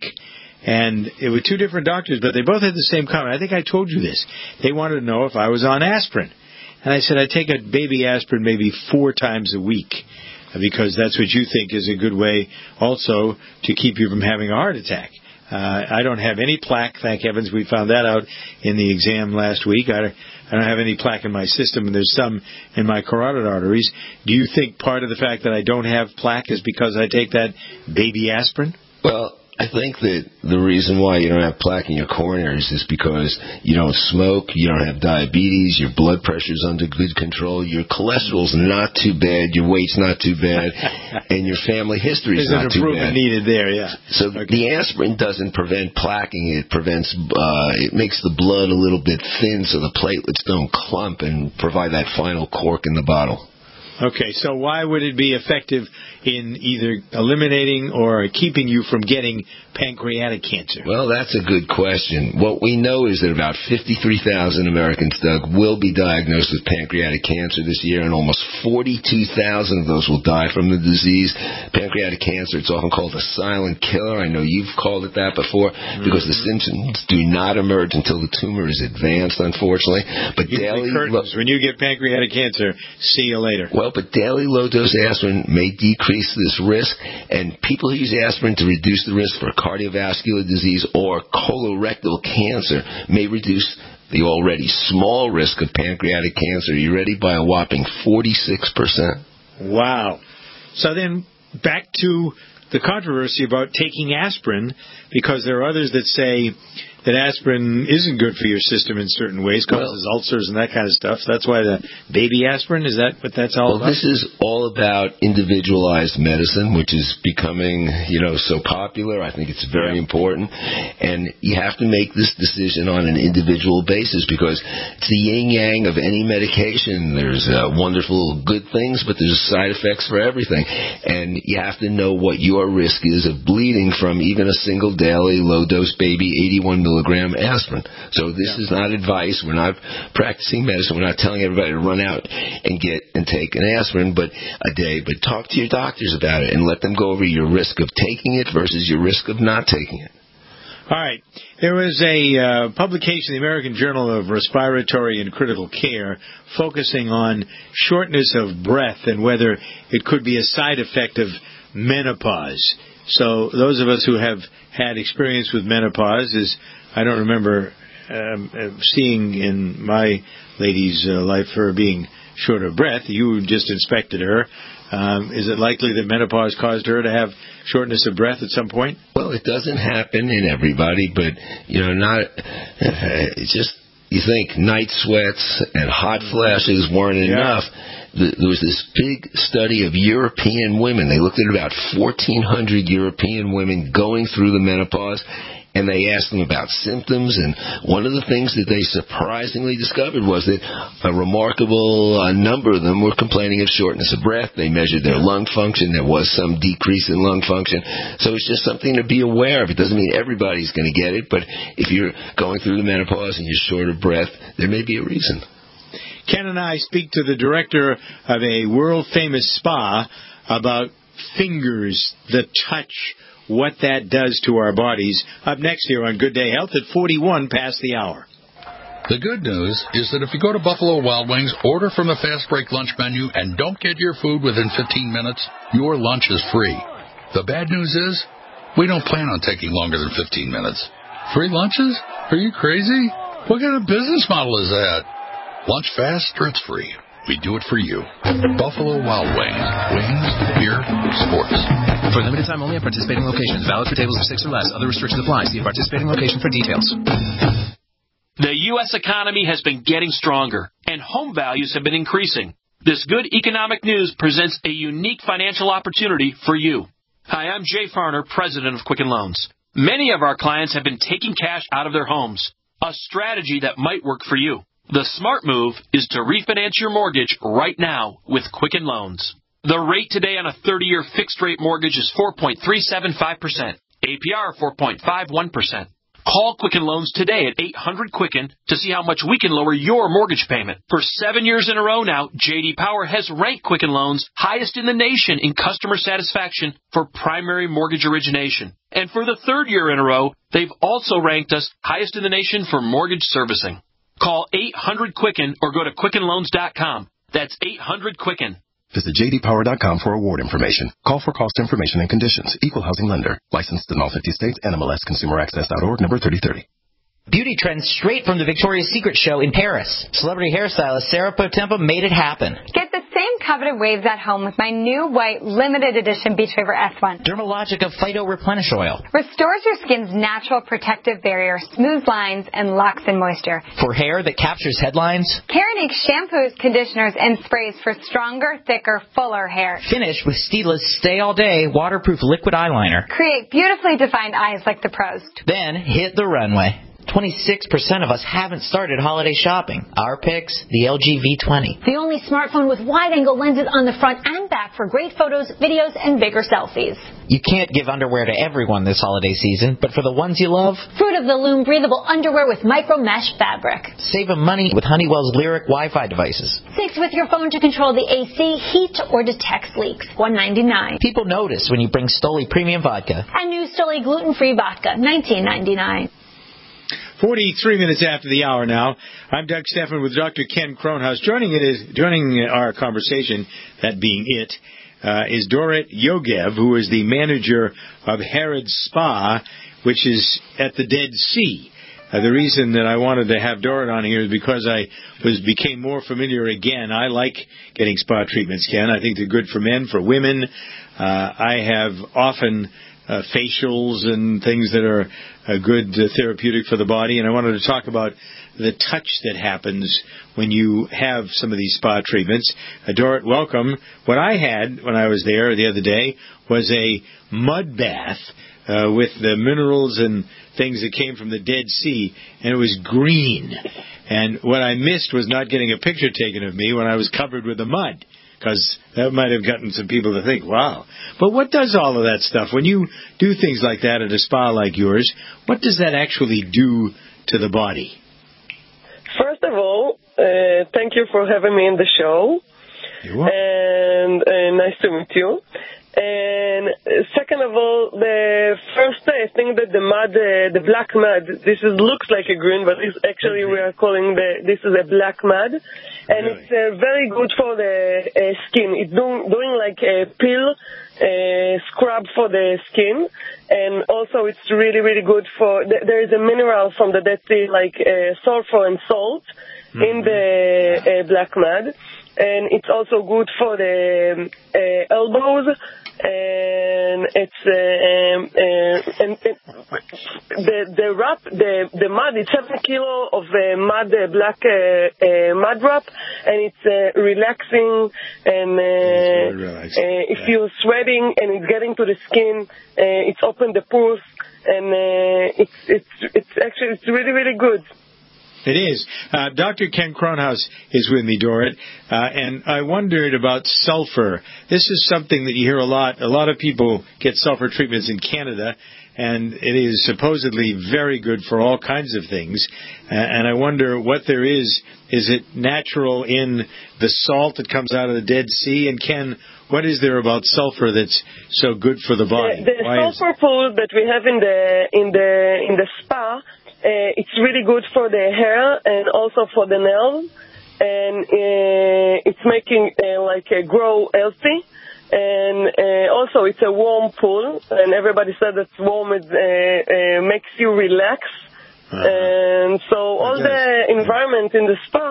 And it were two different doctors, but they both had the same comment. I think I told you this. They wanted to know if I was on aspirin. And I said, I take a baby aspirin maybe four times a week, because that's what you think is a good way also to keep you from having a heart attack. Uh, I don't have any plaque, thank heavens. We found that out in the exam last week. I, I don't have any plaque in my system, and there's some in my carotid arteries. Do you think part of the fact that I don't have plaque is because I take that baby aspirin? Well, I think that the reason why you don't have plaque in your coronaries is because you don't smoke, you don't have diabetes, your blood pressure's under good control, your cholesterol's not too bad, your weight's not too bad, and your family history's not too bad. There's an improvement needed there, yeah. So okay. The aspirin doesn't prevent plaquing, it prevents, uh, it makes the blood a little bit thin so the platelets don't clump and provide that final cork in the bottle. Okay, so why would it be effective in either eliminating or keeping you from getting pancreatic cancer? Well, that's a good question. What we know is that about fifty-three thousand Americans, Doug, will be diagnosed with pancreatic cancer this year, and almost forty-two thousand of those will die from the disease. Pancreatic cancer, it's often called a silent killer. I know you've called it that before, mm-hmm. because the symptoms do not emerge until the tumor is advanced, unfortunately. But you daily curtains. Lo- when you get pancreatic cancer, see you later. Well, but daily low-dose aspirin may decrease this risk, and people who use aspirin to reduce the risk for cardiovascular disease or colorectal cancer may reduce the already small risk of pancreatic cancer. Are you ready? By a whopping forty-six percent. Wow. So then back to the controversy about taking aspirin, because there are others that say that aspirin isn't good for your system in certain ways, causes well, ulcers and that kind of stuff. So that's why the baby aspirin, is that what that's all well, about? This is all about individualized medicine, which is becoming, you know, so popular. I think it's very yeah. important. And you have to make this decision on an individual basis, because it's the yin-yang of any medication. There's uh, wonderful good things, but there's side effects for everything. And you have to know what your risk is of bleeding from even a single daily low-dose baby eighty-one milligram aspirin. So this yeah. is not advice. We're not practicing medicine. We're not telling everybody to run out and get and take an aspirin but a day. But talk to your doctors about it and let them go over your risk of taking it versus your risk of not taking it. All right. There was a uh, publication in the American Journal of Respiratory and Critical Care focusing on shortness of breath and whether it could be a side effect of menopause. So those of us who have had experience with menopause, is I don't remember um, uh, seeing in my lady's uh, life her being short of breath. You just inspected her. Um, is it likely that menopause caused her to have shortness of breath at some point? Well, it doesn't happen in everybody, but, you know, not, uh, it's just, you think night sweats and hot flashes weren't yeah. enough. There was this big study of European women. They looked at about fourteen hundred European women going through the menopause, and they asked them about symptoms, and one of the things that they surprisingly discovered was that a remarkable uh, number of them were complaining of shortness of breath. They measured their lung function. There was some decrease in lung function. So it's just something to be aware of. It doesn't mean everybody's going to get it, but if you're going through the menopause and you're short of breath, there may be a reason. Ken and I speak to the director of a world-famous spa about fingers that touch, what that does to our bodies. Up next here on Good Day Health at forty-one past the hour. The good news is that if you go to Buffalo Wild Wings, order from the Fast Break lunch menu, and don't get your food within fifteen minutes, your lunch is free. The bad news is, we don't plan on taking longer than fifteen minutes. Free lunches? Are you crazy? What kind of business model is that? Lunch fast or it's free. We do it for you. Buffalo Wild Wings. Wings, beer, sports. For limited time only at participating locations. Valid for tables of six or less. Other restrictions apply. See participating location for details. The U S economy has been getting stronger, and home values have been increasing. This good economic news presents a unique financial opportunity for you. Hi, I'm Jay Farner, president of Quicken Loans. Many of our clients have been taking cash out of their homes, a strategy that might work for you. The smart move is to refinance your mortgage right now with Quicken Loans. The rate today on a thirty-year fixed-rate mortgage is four point three seven five percent. A P R four point five one percent. Call Quicken Loans today at eight hundred Quicken to see how much we can lower your mortgage payment. For seven years in a row now, J D Power has ranked Quicken Loans highest in the nation in customer satisfaction for primary mortgage origination. And for the third year in a row, they've also ranked us highest in the nation for mortgage servicing. Call eight hundred Quicken or go to Quicken Loans dot com. That's eight hundred Quicken. Visit J D Power dot com for award information. Call for cost information and conditions. Equal housing lender. Licensed in all fifty states. N M L S Consumer Access dot org. Number thirty thirty. Beauty trends straight from the Victoria's Secret show in Paris. Celebrity hairstylist Sarah Potempa made it happen. Get the same coveted waves at home with my new white limited edition Beach Waver S one. Dermalogica Phyto Replenish Oil restores your skin's natural protective barrier, smooths lines, and locks in moisture. For hair that captures headlines, Keranique shampoos, conditioners, and sprays for stronger, thicker, fuller hair. Finish with Stila's Stay All Day waterproof liquid eyeliner. Create beautifully defined eyes like the pros. Then hit the runway. twenty-six percent of us haven't started holiday shopping. Our picks, the L G V twenty. The only smartphone with wide-angle lenses on the front and back for great photos, videos, and bigger selfies. You can't give underwear to everyone this holiday season, but for the ones you love, Fruit of the Loom breathable underwear with micro mesh fabric. Save them money with Honeywell's Lyric Wi-Fi devices. Six with your phone to control the A C, heat, or detect leaks. one ninety-nine. People notice when you bring Stoli Premium Vodka. And new Stoli gluten-free vodka. nineteen ninety-nine. forty-three minutes after the hour now. I'm Doug Stephan with Doctor Ken Kronhaus. Joining it is joining our conversation, that being it, uh, is Dorit Yogev, who is the manager of Harrod's Spa, which is at the Dead Sea. Uh, the reason that I wanted to have Dorit on here is because I was became more familiar again. I like getting spa treatments, Ken. I think they're good for men, for women. Uh, I have often Uh, facials and things that are uh, good uh, therapeutic for the body. And I wanted to talk about the touch that happens when you have some of these spa treatments. Uh, Dorit, welcome. What I had when I was there the other day was a mud bath uh, with the minerals and things that came from the Dead Sea, and it was green. And what I missed was not getting a picture taken of me when I was covered with the mud, because that might have gotten some people to think, wow. But what does all of that stuff, when you do things like that at a spa like yours, what does that actually do to the body? First of all, uh, thank you for having me in the show. You're welcome. And uh, nice to meet you. And second of all, the first uh, thing that the mud, uh, the black mud, this is looks like a green, but it's actually we are calling the this is a black mud, and really? it's uh, very good for the uh, skin. It's doing doing like a peel uh, scrub for the skin, and also it's really really good for. Th- there is a mineral from the Dead Sea like uh, sulfur and salt mm-hmm. in the uh, black mud. And it's also good for the uh, elbows, and it's uh, um, uh, and it, the the wrap the the mud. It's seven kilo of uh, mud uh, black uh, uh, mud wrap, and it's uh, relaxing. And uh, relaxing. Uh, if yeah. you're sweating and it's getting to the skin, uh, it's open the pores, and uh, it's it's it's actually it's really really good. It is. Uh, Doctor Ken Kronhaus is with me, Dorit, uh, and I wondered about sulfur. This is something that you hear a lot. A lot of people get sulfur treatments in Canada, and it is supposedly very good for all kinds of things. Uh, and I wonder what there is. Is it natural in the salt that comes out of the Dead Sea? And Ken, what is there about sulfur that's so good for the body? The, the Why sulfur is... pool that we have in the in the in the spa. Uh, it's really good for the hair and also for the nails, and uh, it's making uh, like uh, grow healthy. And uh, also, it's a warm pool, and everybody said that warm is, uh, uh, makes you relax. Uh-huh. And so, all the environment in the spa,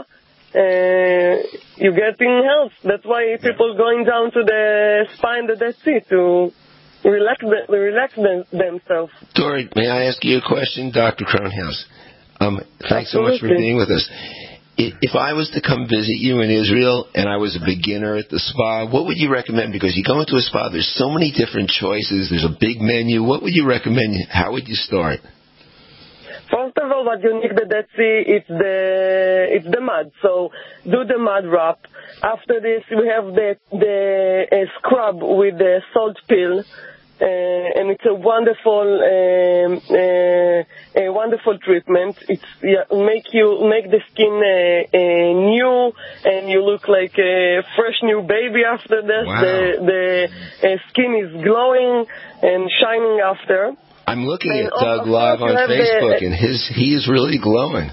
uh, you get in health. That's why people going down to the spa in the Dead Sea to relax, the, relax them, themselves. Dory, may I ask you a question, Doctor Kronhaus? Um, thanks Absolutely. so much for being with us. If I was to come visit you in Israel and I was a beginner at the spa, what would you recommend? Because you go into a spa, there's so many different choices. There's a big menu. What would you recommend? How would you start? First of all, what you need the Dead Sea, it's the it's the mud. So do the mud wrap. After this, we have the the uh, scrub with the salt peel. Uh, and it's a wonderful, um, uh, a wonderful treatment. It's yeah, make you make the skin uh, uh, new, and you look like a fresh new baby after that. Wow. The the uh, skin is glowing and shining after. I'm looking and at Doug live on Facebook, the, and his he is really glowing.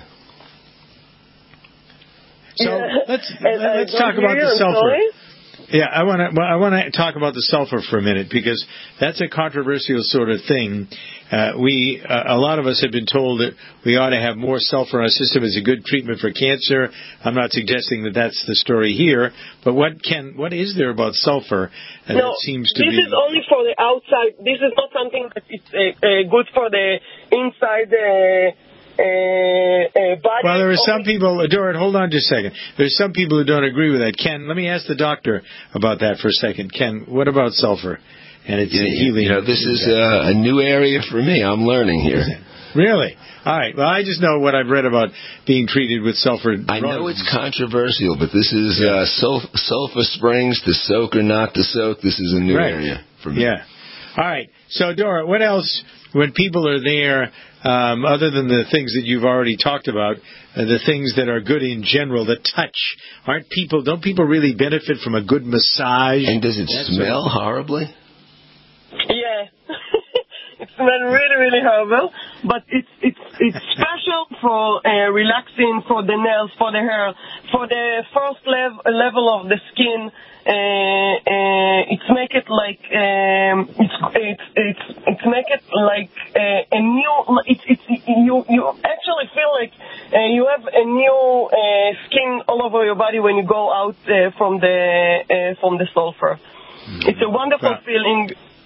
So yeah. let's let's talk about the sulfur. Yeah, I want to. I want to talk about the sulfur for a minute because that's a controversial sort of thing. Uh, we, uh, a lot of us have been told that we ought to have more sulfur in our system as a good treatment for cancer. I'm not suggesting that that's the story here, but what can, what is there about sulfur uh, no, that seems to this be? This is only for the outside. This is not something that is uh, uh, good for the inside. Uh, Uh, uh, well, there are some people, Dorit, hold on just a second. There's some people who don't agree with that. Ken, let me ask the doctor about that for a second. Ken, what about sulfur? And it's yeah, healing. You know, this is uh, a new area for me. I'm learning here. Really? All right. Well, I just know what I've read about being treated with sulfur. I know it's controversial, but this is uh, sulf- sulfur springs to soak or not to soak. This is a new right. area for me. Yeah. All right. So, Dora, what else, when people are there, um, other than the things that you've already talked about, uh, the things that are good in general, the touch, aren't people, don't people really benefit from a good massage? And does it That's smell what, horribly? Yeah. It smells really, really horrible, but it's it's it's special for uh, relaxing, for the nails, for the hair, for the first lev- level of the skin. Uh, uh, it's make it like um, it's it's it's it's make it like uh, a new. It's it's you you actually feel like uh, you have a new uh, skin all over your body when you go out uh, from the uh, from the sulfur. Mm-hmm. It's a wonderful wow. feeling.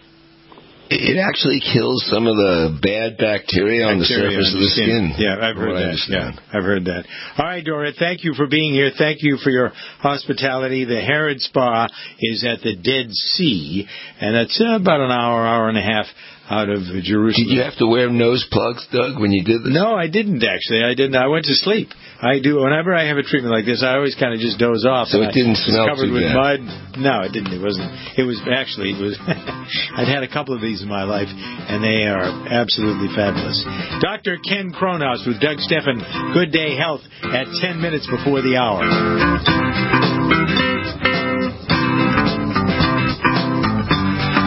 It actually kills some of the bad bacteria, bacteria on the surface on the of the skin. skin. Yeah, I've heard that. Yeah, I've heard that. All right, Dora, thank you for being here. Thank you for your hospitality. The Herod Spa is at the Dead Sea, and that's uh, about an hour, hour and a half out of Jerusalem. Did you have to wear nose plugs, Doug, when you did this? No, I didn't, actually. I didn't. I went to sleep. I do. Whenever I have a treatment like this, I always kind of just doze off. So it didn't I smell covered too with bad. mud. No, it didn't. It wasn't. It was actually, it was. I'd had a couple of these in my life, and they are absolutely fabulous. Doctor Ken Kronhaus with Doug Steffen, Good Day Health, at ten minutes before the hour.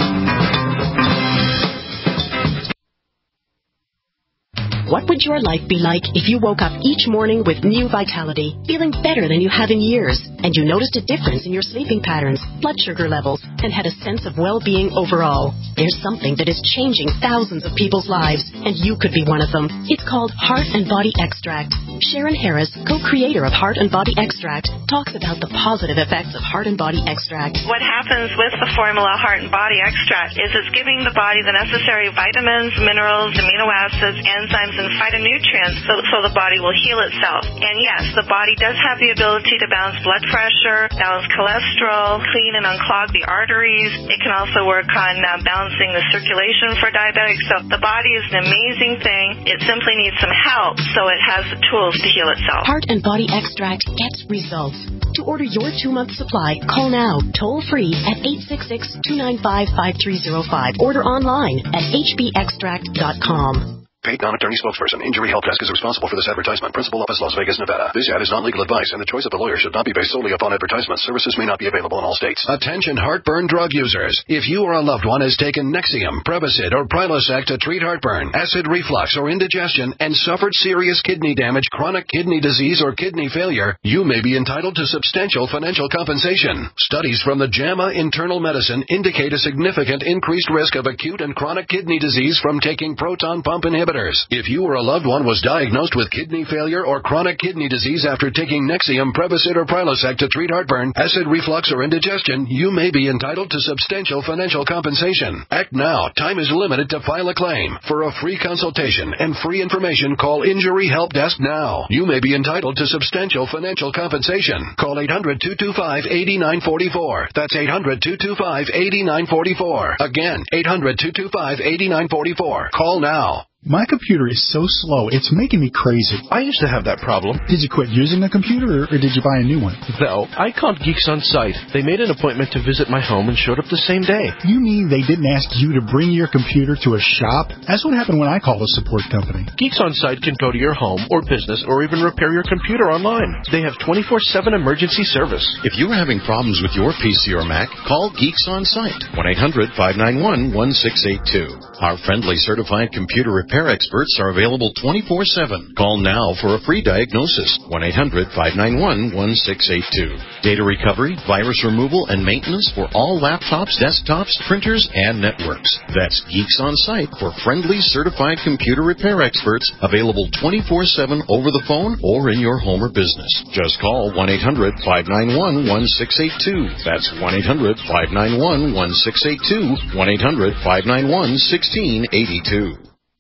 What would your life be like if you woke up each morning with new vitality, feeling better than you have in years, and you noticed a difference in your sleeping patterns, blood sugar levels, and had a sense of well-being overall? There's something that is changing thousands of people's lives, and you could be one of them. It's called Heart and Body Extract. Sharon Harris, co-creator of Heart and Body Extract, talks about the positive effects of Heart and Body Extract. What happens with the formula Heart and Body Extract is it's giving the body the necessary vitamins, minerals, amino acids, enzymes, and phytonutrients so, so the body will heal itself. And yes, the body does have the ability to balance blood pressure, balance cholesterol, clean and unclog the arteries. It can also work on uh, balancing the circulation for diabetics. So the body is an amazing thing. It simply needs some help so it has the tools to heal itself. Heart and Body Extract gets results. To order your two-month supply, call now, toll-free at eight six six, two nine five, five three zero five. Order online at h b extract dot com. Paid non-attorney spokesperson. Injury Help Desk is responsible for this advertisement. Principal office, Las Vegas, Nevada. This ad is not legal advice, and the choice of a lawyer should not be based solely upon advertisement. Services may not be available in all states. Attention heartburn drug users. If you or a loved one has taken Nexium, Prevacid, or Prilosec to treat heartburn, acid reflux, or indigestion, and suffered serious kidney damage, chronic kidney disease, or kidney failure, you may be entitled to substantial financial compensation. Studies from the JAMA Internal Medicine indicate a significant increased risk of acute and chronic kidney disease from taking proton pump inhibitors. If you or a loved one was diagnosed with kidney failure or chronic kidney disease after taking Nexium, Prevacid, or Prilosec to treat heartburn, acid reflux, or indigestion, you may be entitled to substantial financial compensation. Act now. Time is limited to file a claim. For a free consultation and free information, call Injury Help Desk now. You may be entitled to substantial financial compensation. Call eight hundred, two two five, eight nine four four. That's eight hundred, two two five, eight nine four four. Again, eight hundred, two two five, eight nine four four. Call now. My computer is so slow, it's making me crazy. I used to have that problem. Did you quit using the computer, or, or did you buy a new one? No, I called Geeks On Site. They made an appointment to visit my home and showed up the same day. You mean they didn't ask you to bring your computer to a shop? That's what happened when I called a support company. Geeks On Site can go to your home or business or even repair your computer online. They have twenty-four seven emergency service. If you're having problems with your P C or Mac, call Geeks On Site, one eight hundred, five nine one, one six eight two. Our friendly certified computer repair experts are available twenty-four seven. Call now for a free diagnosis, one eight hundred, five nine one, one six eight two. Data recovery, virus removal, and maintenance for all laptops, desktops, printers, and networks. That's Geeks On Site for friendly certified computer repair experts, available twenty-four seven over the phone or in your home or business. Just call one eight hundred, five nine one, one six eight two. That's one eight hundred, five nine one, one six eight two, one eight hundred, five nine one, one six eight two.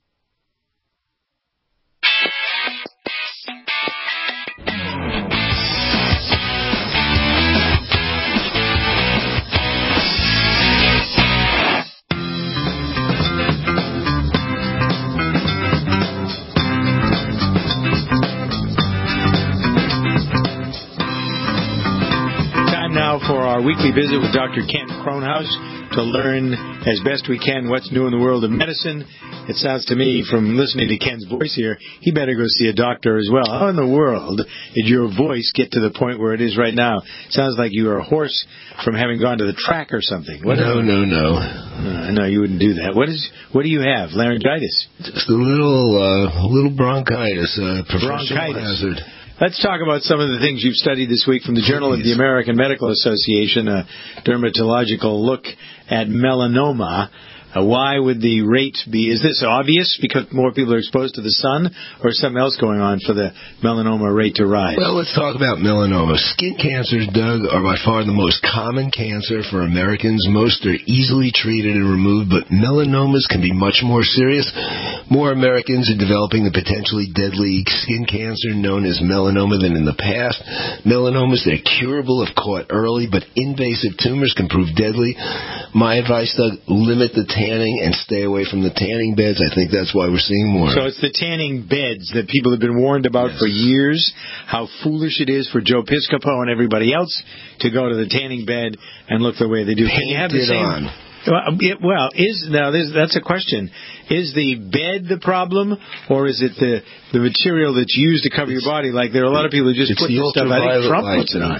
For our weekly visit with Doctor Ken Kronhaus to learn as best we can what's new in the world of medicine. It sounds to me, from listening to Ken's voice here, he better go see a doctor as well. How in the world did your voice get to the point where it is right now? It sounds like you are hoarse from having gone to the track or something. What no, no, no. Uh, no, you wouldn't do that. What is? What do you have? Laryngitis? Just a little, uh, little bronchitis. Uh, professional bronchitis. hazard. Let's talk about some of the things you've studied this week from the Journal of the American Medical Association, a dermatological look at melanoma. Uh, why would the rate be? Is this obvious because more people are exposed to the sun, or is something else going on for the melanoma rate to rise? Well, let's talk about melanoma. Skin cancers, Doug, are by far the most common cancer for Americans. Most are easily treated and removed, but melanomas can be much more serious. More Americans are developing the potentially deadly skin cancer known as melanoma than in the past. Melanomas that are curable if caught early, but invasive tumors can prove deadly. My advice, Doug, limit the tanning and stay away from the tanning beds. I think that's why we're seeing more. So it's the tanning beds that people have been warned about yes. for years, how foolish it is for Joe Piscopo and everybody else to go to the tanning bed and look the way they do. Paint Can you have the it same? On. Well, it, well, is now that's a question. Is the bed the problem, or is it the the material that's used to cover it's, your body? Like there are a lot of people who just put this stuff. I think Trump puts it on.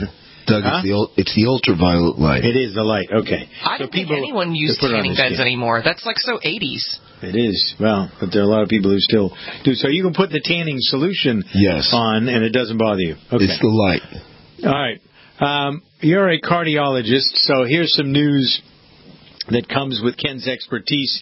Doug, Huh? it's, the, ul- it's the ultraviolet light. It is the light. Okay. I So don't think people- anyone they uses put it on tanning their beds skin. anymore. That's like so eighties. It is. Well, but there are a lot of people who still do. So you can put the tanning solution Yes. on, and it doesn't bother you. Okay. It's the light. All right. Um, you're a cardiologist, so here's some news that comes with Ken's expertise.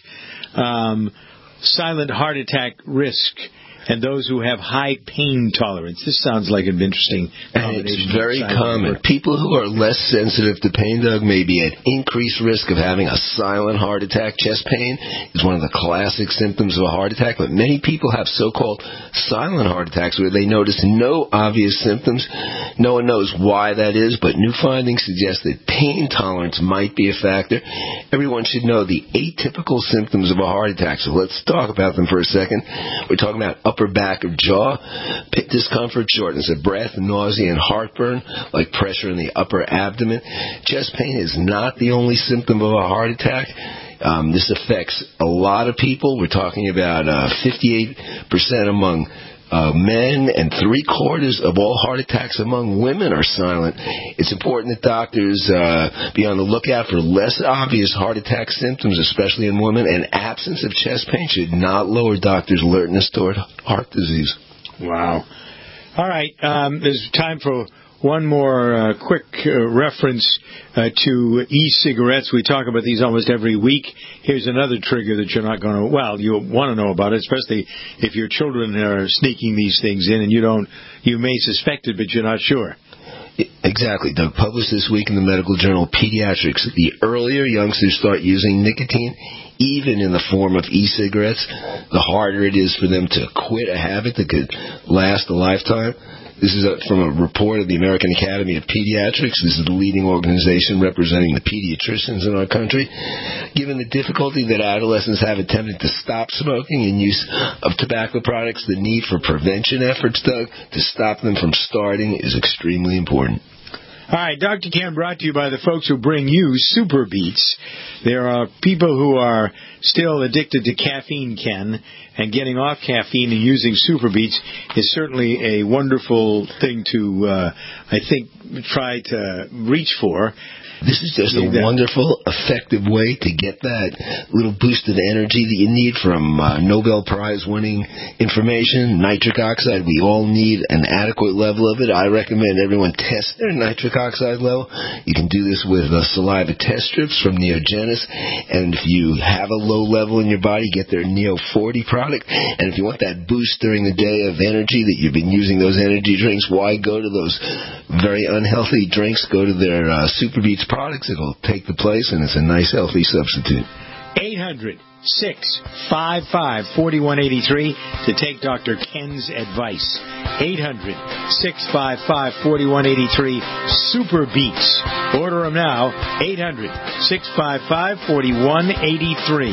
Um, silent heart attack risk and those who have high pain tolerance. This sounds like an interesting And combination. it's very of silent common. heart- People who are less sensitive to pain, Doug, may be at increased risk of having a silent heart attack. Chest pain is one of the classic symptoms of a heart attack, but many people have so-called silent heart attacks where they notice no obvious symptoms. No one knows why that is, but new findings suggest that pain tolerance might be a factor. Everyone should know the atypical symptoms of a heart attack, so let's talk about them for a second. We're talking about upper back or jaw, pit discomfort, shortness of breath, nausea, and heartburn, like pressure in the upper abdomen. Chest pain is not the only symptom of a heart attack. Um, this affects a lot of people. We're talking about uh, fifty-eight percent among uh, men and three-quarters of all heart attacks among women are silent. It's important that doctors uh, be on the lookout for less obvious heart attack symptoms, especially in women, and absence of chest pain should not lower doctors' alertness toward heart disease. Wow. All right. Um, there's time for one more uh, quick uh, reference uh, to e-cigarettes. We talk about these almost every week. Here's another trigger that you're not going to, well, you want to know about it, especially if your children are sneaking these things in and you don't, you may suspect it, but you're not sure. Exactly, Doug. Published this week in the medical journal Pediatrics. The earlier youngsters start using nicotine, even in the form of e-cigarettes, the harder it is for them to quit a habit that could last a lifetime. This is a, from a report of the American Academy of Pediatrics. This is the leading organization representing the pediatricians in our country. Given the difficulty that adolescents have attempting to stop smoking and use of tobacco products, the need for prevention efforts, Doug, to stop them from starting is extremely important. All right, Doctor Ken brought to you by the folks who bring you Super Beets. There are people who are still addicted to caffeine, Ken, and getting off caffeine and using Super Beets is certainly a wonderful thing to, uh, I think, try to reach for. This is just a wonderful, effective way to get that little boost of energy that you need from uh, Nobel Prize-winning information. Nitric oxide, we all need an adequate level of it. I recommend everyone test their nitric oxide level. You can do this with uh, saliva test strips from Neogenis. And if you have a low level in your body, get their Neo forty product. And if you want that boost during the day of energy that you've been using those energy drinks, why go to those very unhealthy drinks? Go to their uh, Super Beets products. It'll take the place, and it's a nice, healthy substitute. eight hundred, six five five, four one eight three to take Doctor Ken's advice. eight hundred, six five five, four one eight three. Super Beets. Order them now. eight hundred, six five five, four one eight three.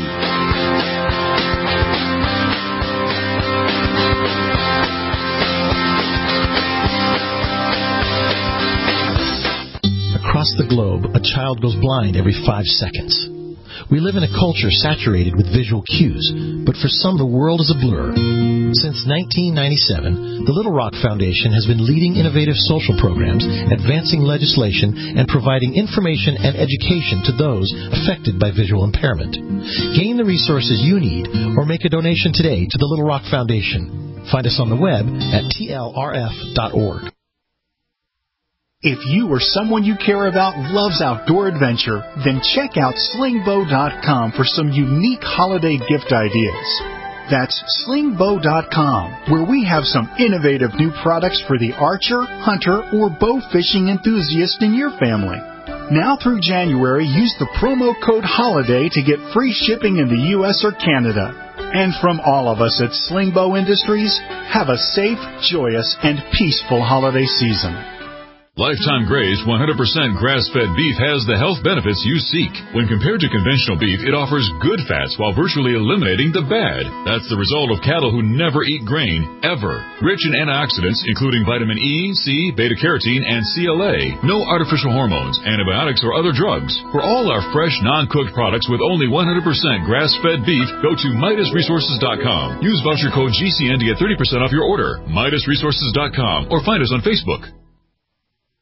Across the globe, a child goes blind every five seconds. We live in a culture saturated with visual cues, but for some the world is a blur. Since nineteen ninety-seven, the Little Rock Foundation has been leading innovative social programs, advancing legislation, and providing information and education to those affected by visual impairment. Gain the resources you need or make a donation today to the Little Rock Foundation. Find us on the web at T L R F dot org. If you or someone you care about loves outdoor adventure, then check out sling bow dot com for some unique holiday gift ideas. That's sling bow dot com, where we have some innovative new products for the archer, hunter, or bow fishing enthusiast in your family. Now through January, use the promo code HOLIDAY to get free shipping in the U S or Canada. And from all of us at Sling Bow Industries, have a safe, joyous, and peaceful holiday season. Lifetime Graze one hundred percent grass-fed beef has the health benefits you seek. When compared to conventional beef, it offers good fats while virtually eliminating the bad. That's the result of cattle who never eat grain, ever. Rich in antioxidants, including vitamin E, C, beta-carotene, and C L A. No artificial hormones, antibiotics, or other drugs. For all our fresh, non-cooked products with only one hundred percent grass-fed beef, go to Midas Resources dot com. Use voucher code G C N to get thirty percent off your order. Midas Resources dot com, or find us on Facebook.